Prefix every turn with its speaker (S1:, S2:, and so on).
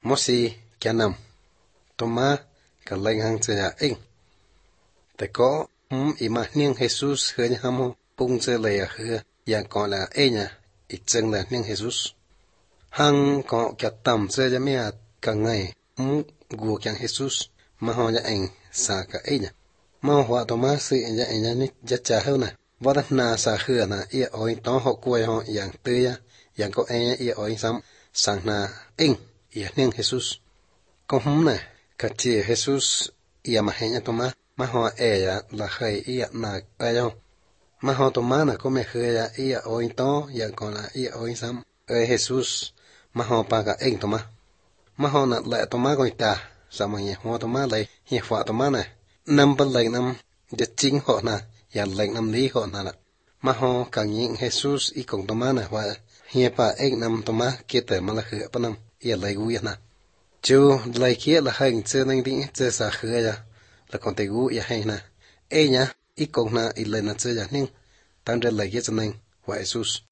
S1: Mosi kia nằm Toma cả lệnh hàng chơi nhà anh tại có ima nieng Jesus hơi nhà hamu bung chơi lệ hơi yang còn là anh nhà ít chân là nieng Jesus hang có cả tầm chơi nhà mẹ cả ngày gua kyang Jesus mà họ nhà anh sa cả anh nhà mà họ Toma sự nhà anh nhà nít giá trả hơn nè vợ na sa hơi nè ia oi to họ quay họ yang tươi yang có anh ia oi sam sang na anh ia nieng Jesus có nè cả chị Jesus ia mà hẹn Toma mà họ ya là khơi ia na ayo mà họ Toma na có mẹ khơi ya ia oi to yang còn là ia oi sam Jesus mà họ pa cả anh Toma mà họ nè lại Toma coi ta sao mà họ Toma lại hiệp phạ Toma nè năm bên lệnh năm để chính họ nè ya lệnh năm lý họ nè mà họ càng những Jesus y cùng Toma nè và hiệp pa anh năm Toma kia tới mà là khơi pa năm ia lại vui nè chú lại kia là hành chơi năng đi chơi xa khơi ya là còn tay gu ya hay nè ê nhá ít cùng nè ít lên nè chơi ya nhưng tăng ra lại kia cho nên và Jesus